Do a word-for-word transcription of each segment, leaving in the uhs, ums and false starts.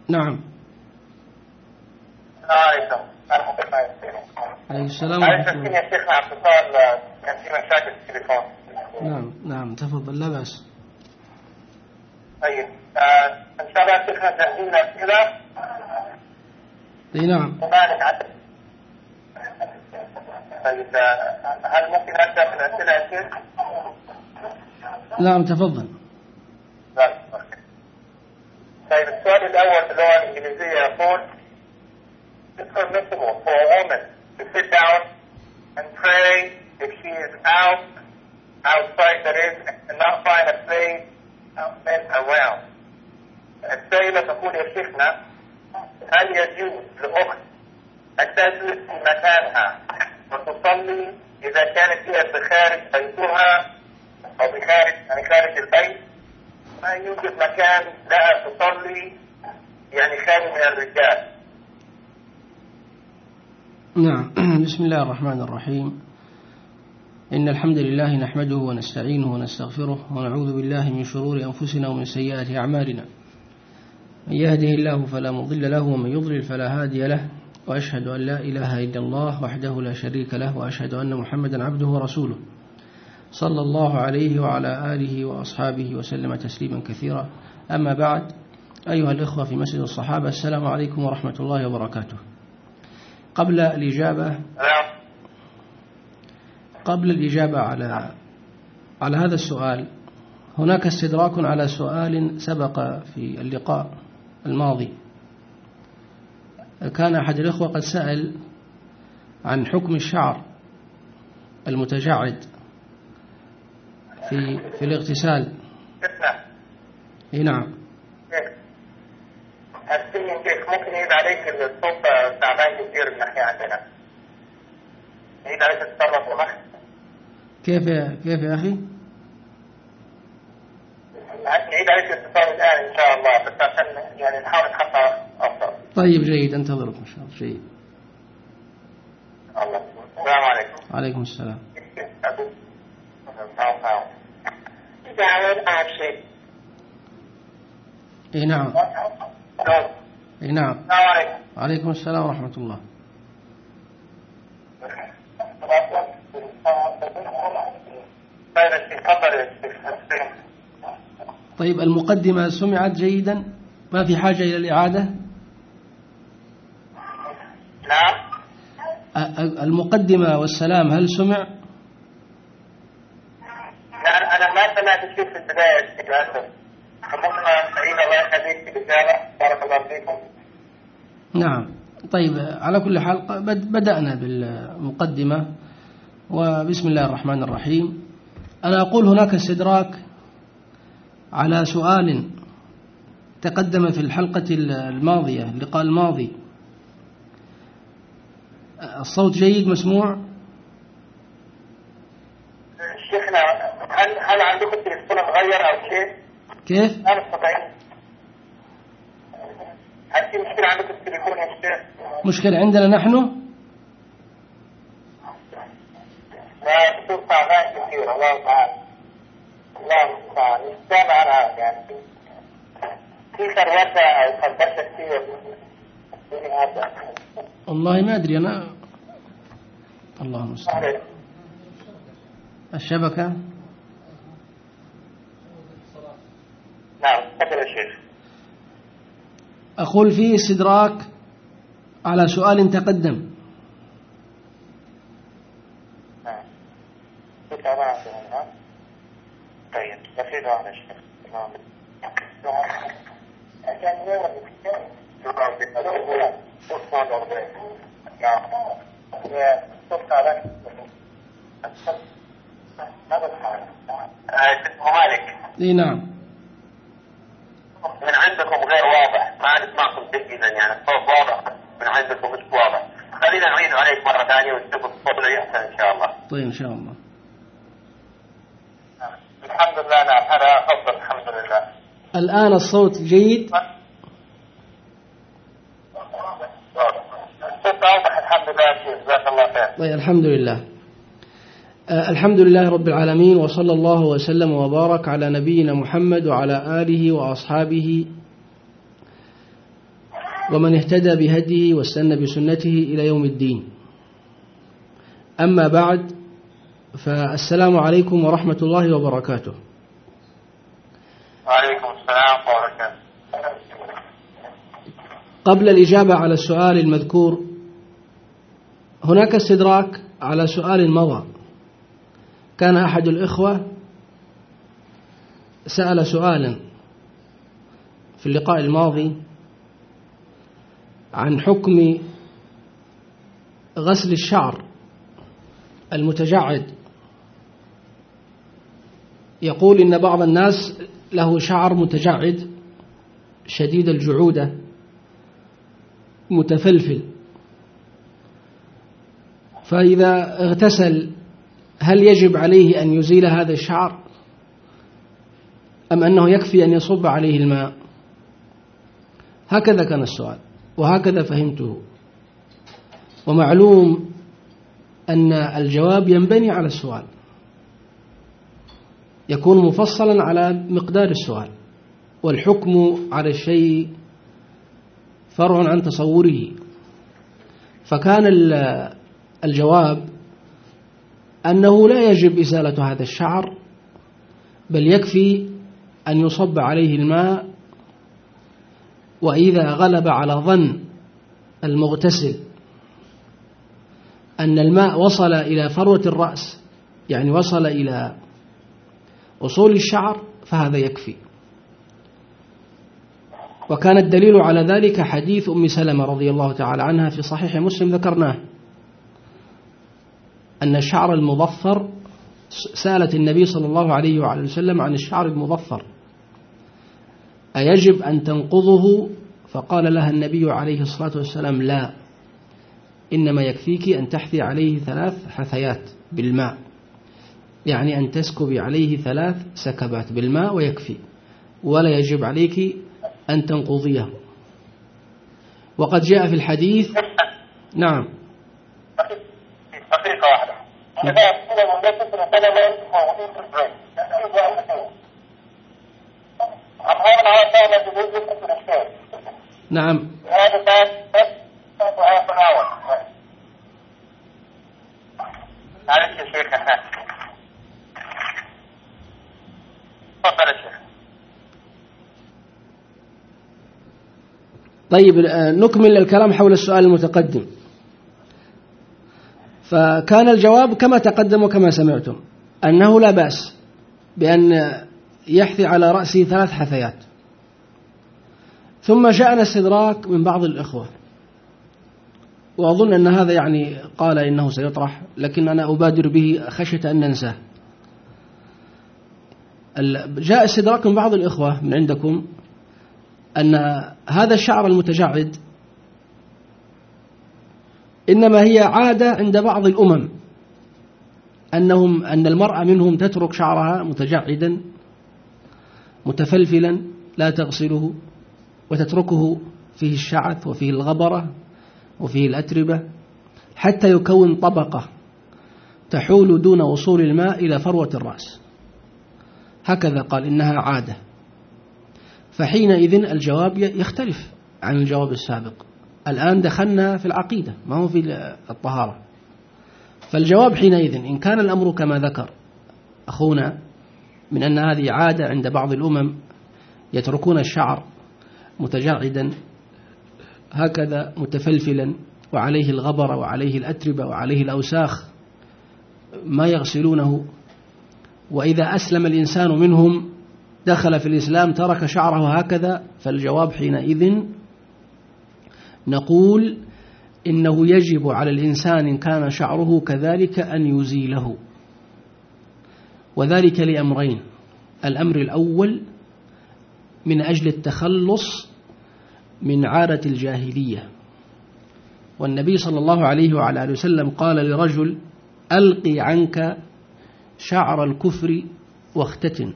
نعم. السلام عليكم. عليكم السلام ورحمة الله. يا شيخنا اتصال كان في مشاكل في التليفون. نعم نعم تفضل لا بأس. طيب آه ان شاء الله شيخنا جاهزين الأسئلة. اي نعم. طيب هل ممكن أبدأ في الأسئلة يا شيخ؟ نعم تفضل. طيب السؤال الأول باللغة الإنجليزية يقول It's permissible for a woman to sit down and pray if she is out, outside that is, and not find a place men around. السائلة تقول يا شيخنا هل يجوز لأخت أن تجلس في مكانها وتصلي إذا كانت هي بخارج بيتها أو بخارج يعني خارج البيت ما يوجد مكان لها تصلي يعني خارج من الرجال؟ نعم. بسم الله الرحمن الرحيم. إن الحمد لله نحمده ونستعينه ونستغفره ونعوذ بالله من شرور أنفسنا ومن سيئات أعمالنا. من يهده الله فلا مضل له ومن يضلل فلا هادي له، وأشهد أن لا إله إلا الله وحده لا شريك له، وأشهد أن محمدا عبده ورسوله صلى الله عليه وعلى آله وأصحابه وسلم تسليما كثيرا. أما بعد، أيها الإخوة في مسجد الصحابة، السلام عليكم ورحمة الله وبركاته. قبل الإجابة قبل الإجابة على على هذا السؤال، هناك استدراك على سؤال سبق في اللقاء الماضي. كان أحد الإخوة قد سأل عن حكم الشعر المتجعد في في الاغتسال. اي نعم. ممكن يعيد عليك الصوت تعبان كثير من ناحية عندنا. يعيد عليك تتصرف ومخ. كيف كيف يا أخي؟ نعيد عليك الاتصال الآن إن شاء الله، بس عشان يعني نحاول نحطها أفضل. طيب جيد، أنتظرك إن شاء الله. جيد. الله. السلام عليكم. عليكم السلام. اي نعم. اي نعم. السلام عليكم. عليكم السلام ورحمة الله. طيب المقدمة سمعت جيدا؟ ما في حاجة إلى الإعادة؟ نعم. المقدمة والسلام هل سمع؟ لا أنا ما سمعت شيء في البداية للأسف. ممكن أعيد الله يخليك في الإجابة؟ بارك الله فيكم. نعم. طيب على كل حال بدأنا بالمقدمة، وبسم الله الرحمن الرحيم. أنا أقول هناك استدراك على سؤال تقدم في الحلقة الماضية، اللقاء الماضي. الصوت جيد مسموع؟ شيخنا هل هل عندكم تليفون مغير أو شيء؟ كيف؟ أنا مستطيع. هل في مشكلة عندكم التليفون يا شيخ؟ مشكلة عندنا نحن؟ لا بصوت تعبان كثير. الله تعالى. الله المستعان. السامع أنا يعني في خروشة أو خربشة كثير. والله ما أدري أنا. الله المستعان. الشبكة. نعم تفضل يا شيخ. أقول فيه استدراك على سؤال تقدم. نعم. طيب بسيط واحد يا شيخ. اي نعم. من عندكم غير واضح، ما نسمعكم جيدا، يعني الصوت واضح من عندكم مش واضح. خلينا نعيد عليك مرة ثانية ونشوف الصوت اللي يحسن إن شاء الله. طيب إن شاء الله. الحمد لله. نعم هذا أفضل الحمد لله. الآن الصوت جيد؟ الصوت واضح الحمد لله. جزاك الله خير. طيب الحمد لله. آه الحمد لله رب العالمين، وصلى الله وسلم وبارك على نبينا محمد وعلى آله وأصحابه ومن اهتدى بهديه واستنى بسنته إلى يوم الدين. أما بعد، فالسلام عليكم ورحمة الله وبركاته. وعليكم السلام وبركاته. قبل الإجابة على السؤال المذكور، هناك استدراك على سؤال مضى. كان أحد الإخوة سأل سؤالا في اللقاء الماضي عن حكم غسل الشعر المتجعد. يقول إن بعض الناس له شعر متجعد شديد الجعودة متفلفل، فإذا اغتسل هل يجب عليه أن يزيل هذا الشعر أم أنه يكفي أن يصب عليه الماء؟ هكذا كان السؤال وهكذا فهمته. ومعلوم أن الجواب ينبني على السؤال، يكون مفصلا على مقدار السؤال، والحكم على الشيء فرع عن تصوره. فكان الجواب أنه لا يجب إزالة هذا الشعر، بل يكفي أن يصب عليه الماء. وإذا غلب على ظن المغتسل أن الماء وصل إلى فروة الرأس، يعني وصل إلى أصول الشعر، فهذا يكفي. وكان الدليل على ذلك حديث أم سلمة رضي الله تعالى عنها في صحيح مسلم ذكرناه، أن الشعر المظفر، سألت النبي صلى الله عليه وعلى وسلم عن الشعر المظفر أيجب أن تنقضه؟ فقال لها النبي عليه الصلاة والسلام لا، إنما يكفيك أن تحثي عليه ثلاث حثيات بالماء، يعني أن تسكبي عليه ثلاث سكبات بالماء ويكفي، ولا يجب عليك أن تنقضيه. وقد جاء في الحديث. نعم. دقيقة واحدة. إذا أصيب المنجس بسبب موضوع البريد أمام العاصمة بوجود كثير الشيء. نعم. هذا بس بس وهذا أول. معلش يا شيخ. تفضل يا شيخ. طيب، نكمل الكلام حول السؤال المتقدم. فكان الجواب كما تقدم وكما سمعتم، أنه لا بأس بأن يحثي على رأسه ثلاث حثيات. ثم جاءنا استدراك من بعض الإخوة، وأظن أن هذا يعني قال إنه سيطرح، لكن أنا أبادر به خشية أن ننساه. جاء استدراك من بعض الإخوة من عندكم أن هذا الشعر المتجعد إنما هي عادة عند بعض الأمم، أنهم أن المرأة منهم تترك شعرها متجعدا متفلفلا لا تغسله، وتتركه فيه الشعث وفيه الغبرة وفيه الأتربة حتى يكون طبقة تحول دون وصول الماء إلى فروة الرأس. هكذا قال إنها عادة. فحينئذ الجواب يختلف عن الجواب السابق. الآن دخلنا في العقيدة، ما هو في الطهارة. فالجواب حينئذ إن كان الأمر كما ذكر أخونا من أن هذه عادة عند بعض الأمم يتركون الشعر متجعدا هكذا متفلفلا وعليه الغبر وعليه الأتربة وعليه الأوساخ ما يغسلونه، وإذا أسلم الإنسان منهم دخل في الإسلام ترك شعره هكذا، فالجواب حينئذ نقول إنه يجب على الإنسان إن كان شعره كذلك أن يزيله، وذلك لأمرين. الأمر الأول من أجل التخلص من عادة الجاهلية، والنبي صلى الله عليه وعلى آله وسلم قال لرجل ألقي عنك شعر الكفر واختتن.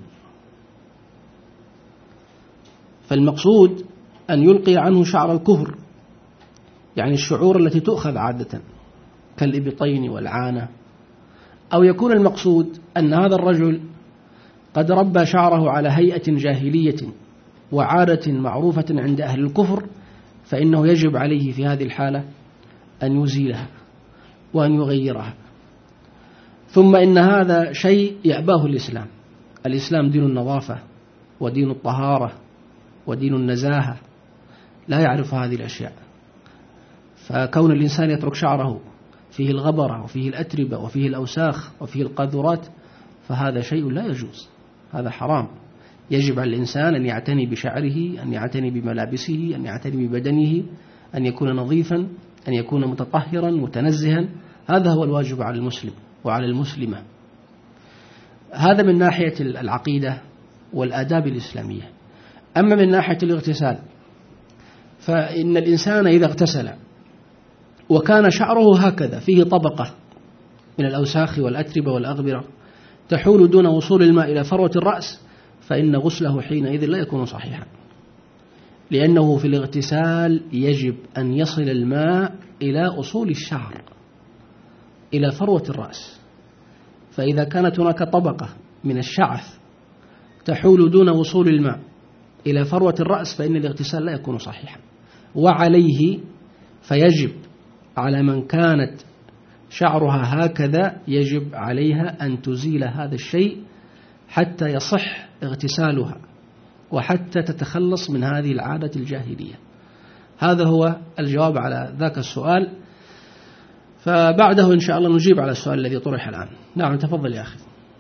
فالمقصود أن يلقي عنه شعر الكفر، يعني الشعور التي تؤخذ عادة كالإبطين والعانة، أو يكون المقصود أن هذا الرجل قد ربى شعره على هيئة جاهلية وعادة معروفة عند أهل الكفر، فإنه يجب عليه في هذه الحالة أن يزيلها وأن يغيرها. ثم إن هذا شيء يأباه الإسلام. الإسلام دين النظافة ودين الطهارة ودين النزاهة، لا يعرف هذه الأشياء. فكون الإنسان يترك شعره فيه الغبرة وفيه الأتربة وفيه الأوساخ وفيه القاذورات فهذا شيء لا يجوز، هذا حرام. يجب على الإنسان أن يعتني بشعره، أن يعتني بملابسه، أن يعتني ببدنه، أن يكون نظيفا، أن يكون متطهرا متنزها. هذا هو الواجب على المسلم وعلى المسلمة. هذا من ناحية العقيدة والآداب الإسلامية. أما من ناحية الاغتسال فإن الإنسان إذا اغتسل وكان شعره هكذا فيه طبقة من الأوساخ والأتربة والأغبرة تحول دون وصول الماء إلى فروة الرأس فإن غسله حينئذ لا يكون صحيحا، لأنه في الاغتسال يجب أن يصل الماء إلى أصول الشعر إلى فروة الرأس. فإذا كانت هناك طبقة من الشعث تحول دون وصول الماء إلى فروة الرأس فإن الاغتسال لا يكون صحيحا. وعليه فيجب على من كانت شعرها هكذا يجب عليها أن تزيل هذا الشيء حتى يصح اغتسالها وحتى تتخلص من هذه العادة الجاهلية. هذا هو الجواب على ذاك السؤال. فبعده إن شاء الله نجيب على السؤال الذي طرح الآن. نعم تفضل يا أخي.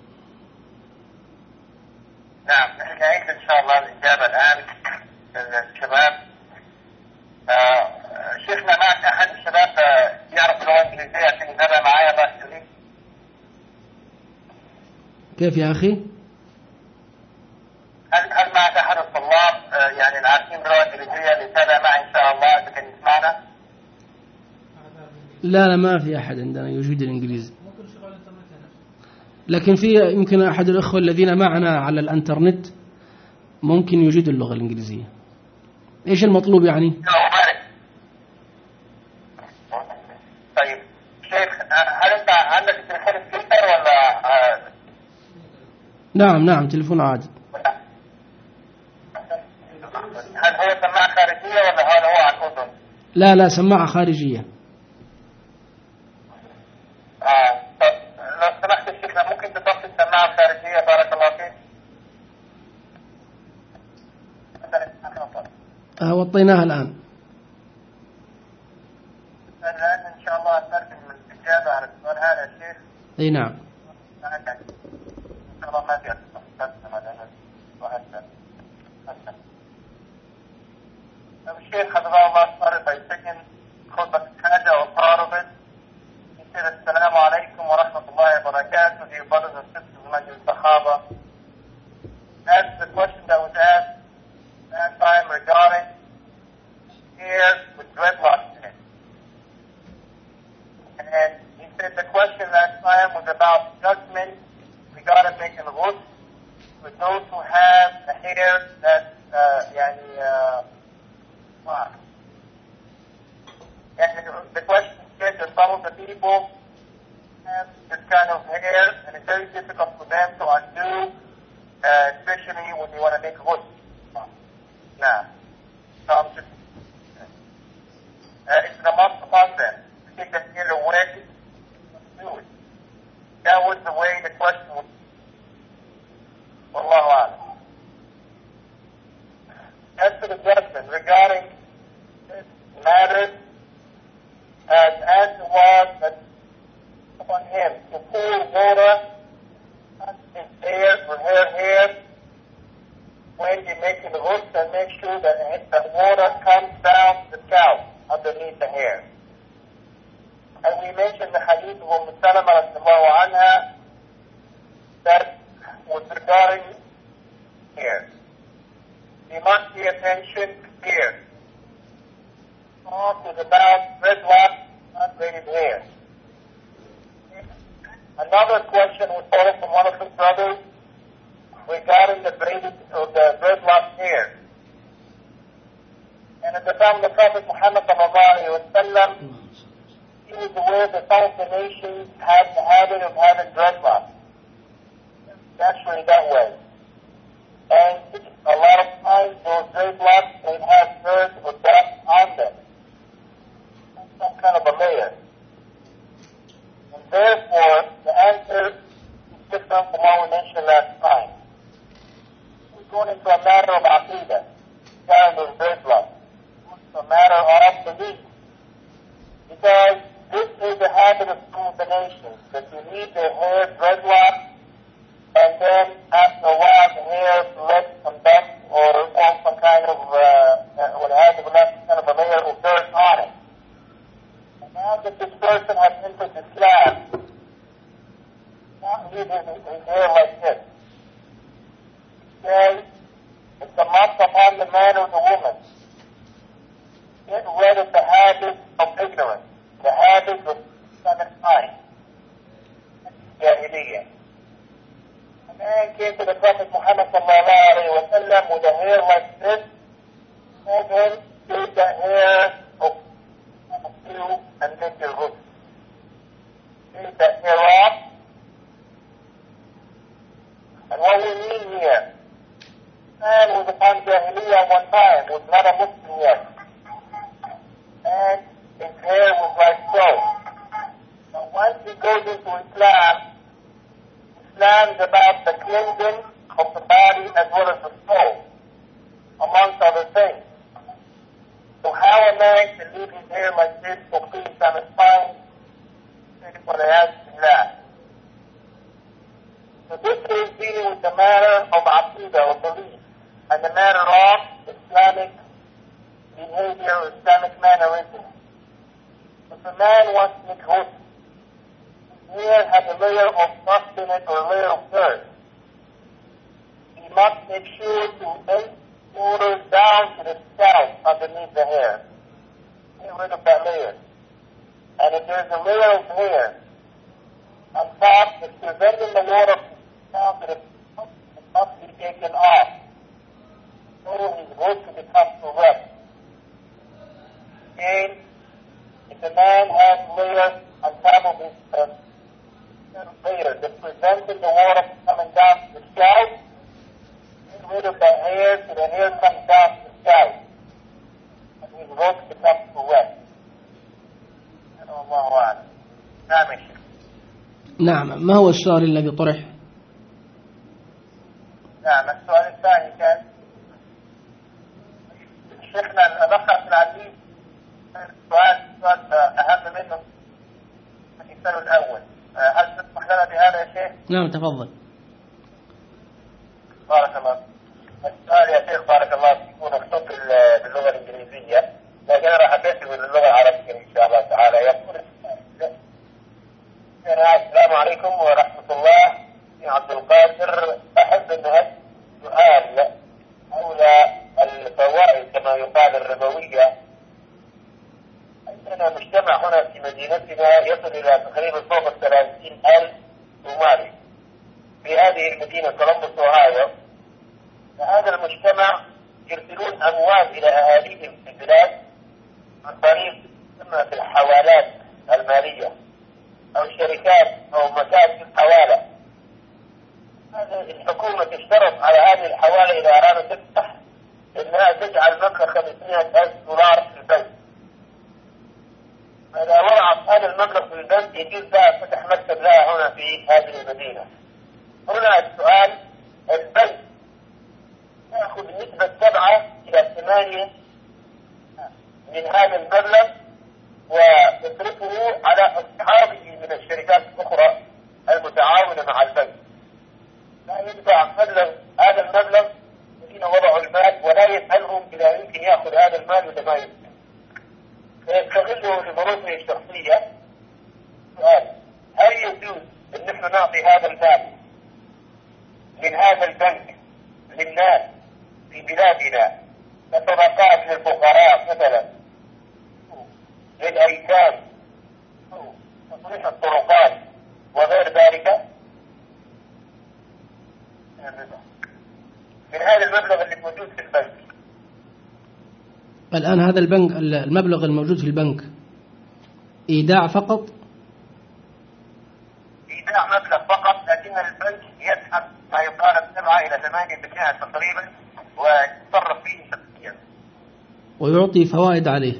نعم نعيد إن شاء الله الإجابة الآن الشباب. آه شيخنا معك أحد الشباب يعرف اللغة الإنجليزية عشان يتابع معايا بس لي. كيف يا أخي؟ هل هل معك أحد الطلاب آه يعني العارفين باللغة الإنجليزية اللي يتابع معي إن شاء الله إذا كان يسمعنا؟ لا لا ما في أحد عندنا يجيد الإنجليزي، لكن في يمكن أحد الأخوة الذين معنا على الإنترنت ممكن يجيد اللغة الإنجليزية. إيش المطلوب يعني؟ طيب شيخ هل أنت عندك التليفون سبيكر ولا؟ نعم نعم تليفون عادي. هل هو سماعة خارجية ولا هل هو عن أذن؟ لا لا سماعة خارجية. آه طب لو سمحت الشيخنا ممكن تطفي السماعة الخارجية بارك الله فيك. آه وطيناها الآن. الآن إن شاء الله أترجم من الإجابة على السؤال هذا يا شيخ. أي نعم. إن شاء الله ما في الشيخ حفظه الله صار بيسجن خطبة حاجة وطاربت. السلام عليكم ورحمة الله وبركاته. Dear brothers and sisters of Majlis Sahaba, as the question that was asked last time regarding hair with dreadlocks in it. And he said the question last time was about judgment regarding making ghusl with those who have a hair that's uh, yani, uh, wow. And the question said that some of the people have this kind of hair and it's very difficult for them to undo, uh, especially when they want to make ghusl. Now, so I'm just, uh, it's a must upon them to take the hair away and do it. That was the way the question was. Wallahu a'lam. As to the judgment regarding this matter, as answer was that upon him to pour water on his hair or her hair when he makes the ghusl and make sure that the water comes down the scalp underneath the hair. And we mentioned the hadith of Umm Salama radiallahu anha that was regarding hair. We must pay attention here. Talk is about dreadlocks, not braided hair. Another question was posed from one of his brothers regarding the braided or the dreadlock hair. And at the time of the Prophet Muhammad sallallahu alaihi wasallam, he was aware that some of the nations had the habit of having dreadlocks. Naturally that way. And a lot of times those dreadlocks they have dirt or dust on them. belief. Because this is the habit of some of the nations, that you leave their hair dreadlocked, and then after a while the hair lets some dust or forms some kind of, uh, what has left kind of a layer of dirt on it. And now that this person has entered Islam, now he leaves his, his hair like this. Okay? It's a mark upon the man or the woman. Get rid of the habit of ignorance, the habit of satisfying. Jahiliyyah. A man came to the Prophet Muhammad sallallahu alayhi wa sallam with a hair like this, told him, take the hair of you and make your roof. Take that hair off. And what we mean here, man was upon Jahiliyyah one time, was not a Muslim yet. And his hair was like so. But once he goes into Islam, Islam is about the cleansing of the body as well as the soul, amongst other things. So how a man can leave his hair like this for peace on his spine, for the Islam. So this is dealing with the matter of aqidah or belief, and the matter of Islamic behavior or Islamic mannerism. If a man wants to make ghusl, his hair has a layer of dust in it or a layer of dirt. He must make sure to bend shoulders down to the scalp underneath the hair. Get rid of that layer. And if there's a layer of hair on top that's preventing the water down to the top, it must be taken off. So his ghusl becomes correct. Again, if the man has layers on top of his uh, layer that's preventing the water from coming down to the scalp, get rid of the hair so the hair comes down to the scalp. And his ghusl becomes correct. الله أعلم. نعم يا شيخ. نعم. ما هو السؤال الذي طرح؟ نعم السؤال الثاني كان شيخنا الأخ عبد العزيز سؤال سؤال أهم منه السؤال الأول. هل تسمح لنا بهذا يا شيخ؟ نعم تفضل. بارك الله. السؤال يا شيخ بارك الله فيك مكتوب باللغة الإنجليزية، لكن أنا حبيت باللغة العربية إن شاء الله تعالى. يقول السلام عليكم ورحمة الله يا عبد القادر، أحب أن أسأل سؤال حول الفوائد كما يقال الربوية. عندنا مجتمع هنا في مدينتنا يصل إلى تقريبا فوق الثلاثين ألف صومالي في هذه المدينة كولومبوس أوهايو. فهذا المجتمع يرسلون أموال إلى أهاليهم في البلاد عن طريق تسمى بالحوالات المالية أو شركات أو مكاتب حوالة. هذه الحكومة تشترط على هذه الحوالة إذا أرادت تفتح إنها تجعل مبلغ خمسمائة ألف دولار في البنك. فإذا وضعت هذا المبلغ في البنك يجوز لها فتح مكتب لها هنا في هذه المدينة. هنا السؤال، البنك يأخذ نسبة سبعة إلى ثمانية من هذا المبلغ ويصرفه على أصحابه من الشركات الأخرى المتعاونة مع البنك. لا يدفع مبلغ هذا المبلغ الذين وضعوا المال ولا يسألهم إذا يمكن يأخذ هذا المال ولا ما يمكن، فيستغله لظروفه الشخصية. سؤال، هل يجوز أن نحن نعطي هذا المال من هذا البنك للناس في بلادنا كصدقات للفقراء مثلا، للأيتام، تصليح الطرقات وغير ذلك، من هذا المبلغ اللي موجود في البنك؟ الآن هذا البنك المبلغ الموجود في البنك إيداع فقط؟ إيداع مبلغ فقط، لكن البنك يسحب ما يقارب سبعة إلى ثمانية بالمئة تقريبا ويتصرف فيه شخصيا ويعطي فوائد عليه.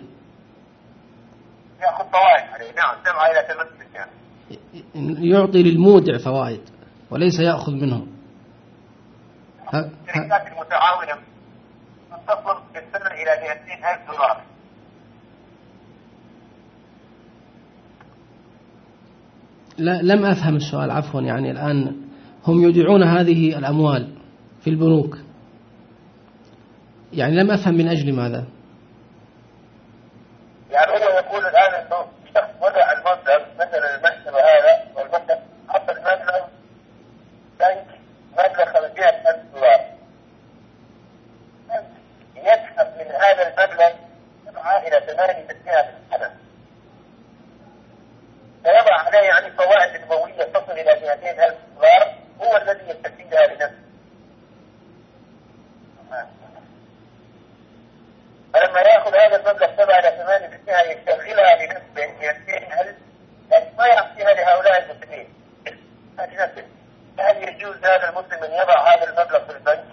يأخذ فوائد عليه، نعم، سبعة إلى ثمانية بالمئة. يعطي للمودع فوائد وليس يأخذ منه. الشركات المتعاونة تصل بالسنة إلى مئتين ألف دولار. لا لم أفهم السؤال عفوا. يعني الآن هم يودعون هذه الأموال في البنوك، يعني لم أفهم من أجل ماذا. يعني هو يقول الآن أنه شخص وضع المبلغ مثلا المكتب هذا والمكتب حط المبلغ بنك مبلغ خمسمائة ألف دولار، يسحب من هذا المبلغ سبعة إلى ثمانية بالمئة من السنة، فيضع عليه يعني فوائد ربوية تصل إلى مئتين ألف دولار، هو الذي يستفيدها لنفسه. فلما يأخذ هذا المبلغ سبعة إلى ثمانية بالمئة يشغلها لنفسه مئتين ألف، يعني ما يعطيها لهؤلاء المسلمين لنفسه. هل يجوز هذا المسلم أن يضع هذا المبلغ في البنك؟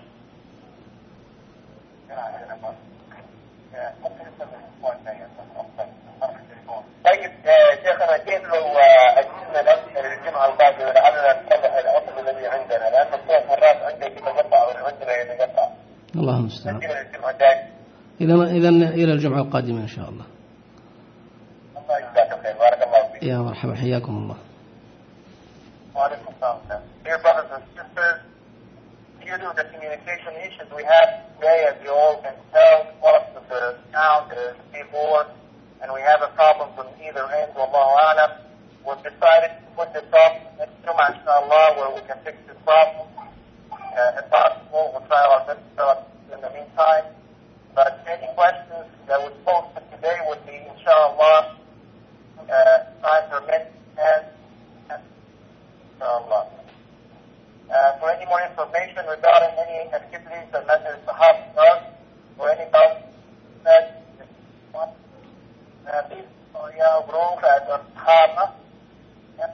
طيب شيخنا كيف لو أجلنا الجمعة القادمة لعلنا نصلح العطل الذي عندنا، لأن الصوت مرات عندك يتقطع وعندنا يتقطع. الله المستعان. الجمعة الجاية. إذا إذا إلى الجمعة القادمة إن شاء الله. الله يجزاك خير. بارك الله فيك. يا مرحبا، حياكم الله. وعليكم السلام. Dear brothers and sisters, due to the communication issues we have today, as you all can tell, most of the sound is keyboard, and we have a problem from either end. Wallahu a'lam. We've decided to put this off next Jum'ah, inshallah, where we can fix this problem. Uh, if possible, we'll try our best to in the meantime. But any questions that was posted today would be, inshallah, uh, time permit and inshallah. Uh, for any more information regarding any activities that Masjid Sahaba does, or any about that, uh, please call your group at Sahaba and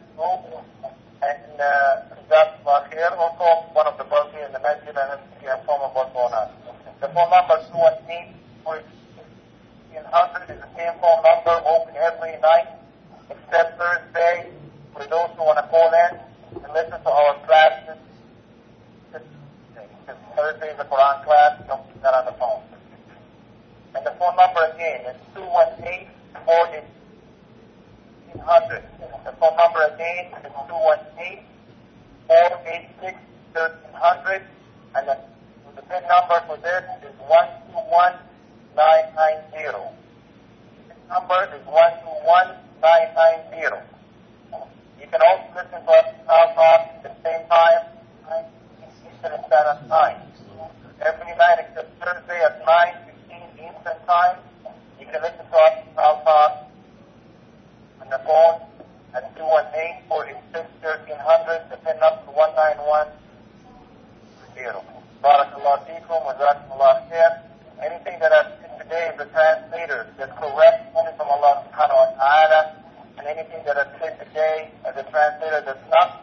Jazakallah Khair, or call one of the bus here in the Masjid and see a form of what's going on. The phone number is two one eight, fourteen hundred is the same phone number, open every night except Thursday for those who want to call in and listen to our classes. Thursday is a Quran class, don't keep that on the phone. And the phone number again is two one eight, fourteen hundred. The phone number again is two one eight, four eight six, thirteen hundred, and the The PIN number for this is one two one nine nine zero. The number is one two one nine nine zero. You can also listen to us at the same time, Eastern Standard Time. Every night except Thursday at nine fifteen Eastern Time, you can listen to us at on the phone at two one eight, four eight six, thirteen hundred. The PIN number is one nine one zero. Barakallahu feekum wa jazakumullah khair. Anything that I've said today is the translator that's correct only from Allah subhanahu wa ta'ala, and anything that I've said today as a translator that's not